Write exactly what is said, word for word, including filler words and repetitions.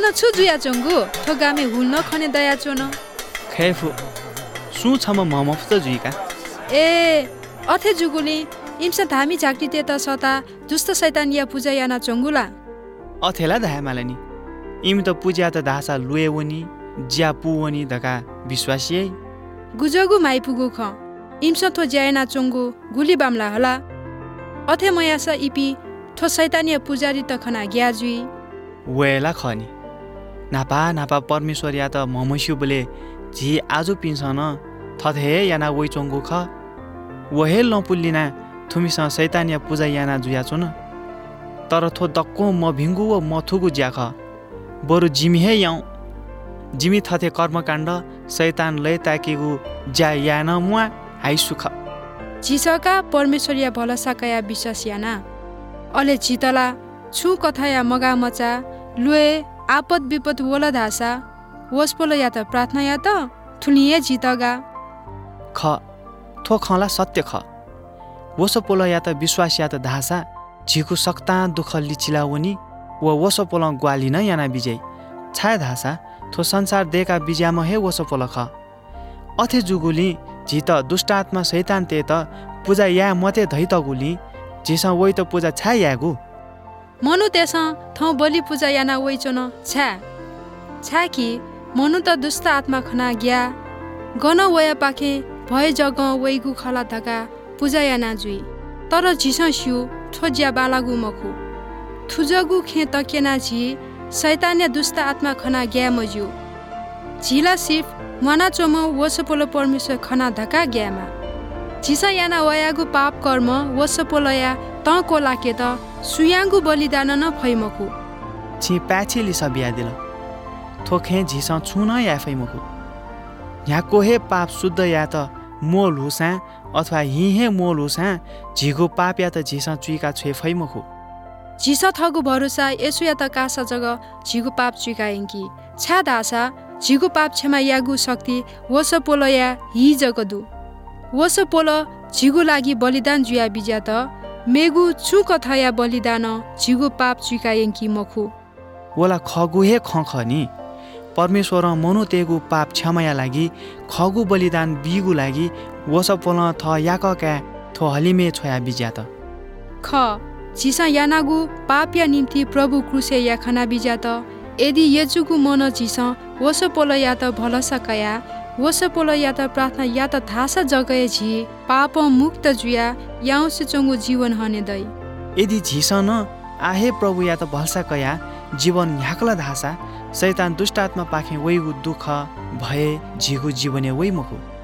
gun छु जुया चंगु थोगामे हुल्न खने दया चोन खैफु सु छम ममफ त जुइका ए अथे जुगुली इम्सा धामी झाक्टी ते त सता दुष्ट शैतान या पूजा याना चंगुला अथेला धाय मालनी इम त पूजा त दासा लुए वनी ज्या पुवनी धका विश्वासी गुजगु माइपुगु ख इम्सा थो ज्याना चंगु गुली बामला हला अथे मयासा इपि थो शैतानिया पुजारी त खना ग्याजुई वेला खनी नापा नापा परमेश्वर या त ममस्यु बोले जी आजु पिन्सन थथे याना वइ चंगु ख वहे लपुल्लिना थुमिसा शैतानिया पूजा याना जुया चोन तर थो दक्को म भिंगु व मथुगु ज्याख बरु जिमी हे याउ जिमी थथे कर्मकाण्ड शैतान लय ताकेगु ज्या यान मुआ हाइ सुख जिसका परमेश्वरिया भलसाकया विश्वास याना अले चितला छु कथाया मगा मचा लुए आपद विपद वला धासा वसपोल या त प्रार्थना या त थुलिए जितगा ख थो खला सत्य ख वसपोल या त विश्वास या त धासा झिकु सक्ता दुख लिचिला वनी व वसपोल ग्वाली न याना विजय छाय धासा थो संसार देका बिज्याम हे वसपोल ख अथे जुगुली झित दुष्टात्मा शैतान ते त पूजा या मते धैत गुली जिसा वइ त पूजा छा यागु मनु तेसा थौ बलि पूजा याना वइ चोन छा छा कि मनु त दुष्ट आत्मा खना ग्या गन वया पाखे भय जग वइगु खला धका पूजा याना जुई तर झिसा सिउ ठोज्या बालागु मखु थुजगु खे तकेना झि शैतान्य दुष्ट आत्मा खना ग्या मज्यु झिला सिर्फ मना चोम वसपोलो परमेश्वर खना धका ग्यामा झिसा याना वयागु पाप कर्म वसपोलया त कोलाके त सुयाङ्गु बलिदान न फैमखु छि प्याछिली सब यादिल थोखे झिसा छुन या फैमखु यहाँ कोहे पाप शुद्ध या त मोल हुसा अथवा हिहे मोल हुसा झिगु पाप या त झिसा चुइका छे फैमखु झिसा थगु भरोसा यसु या त कासा जग झिगु पाप चुइकाएंकी छा दासा झिगु पाप क्षमा यागु शक्ति वसपोलया हि जगदु वसपोल झिगु लागि बलिदान जुया बिज्या त मेगु छु कथाया बलिदान झिगु पाप चुकायंकी मखु वला खगु हे खखनी परमेश्वर मनु तेगु पाप क्षमाया लागि खगु बलिदान बिगु लागि वसपोल थ याकका थो हलिमे छोया बिज्या त ख झिसा यानागु पाप या निम्ति प्रभु क्रुसे या खाना बिज्या त यदि यजुगु मन झिसा वसपोल या त भलसकया वसपोल या त प्रार्थना या त थासा जगए झि पाप मुक्त जुया याउसे चंगु जीवन हने दै यदि झिसन आहे प्रभु या त भलसा कया जीवन ह्याकला धासा शैतान दुष्टात्मा पाखे वइगु दुख भए झिगु जीवने वइ मखु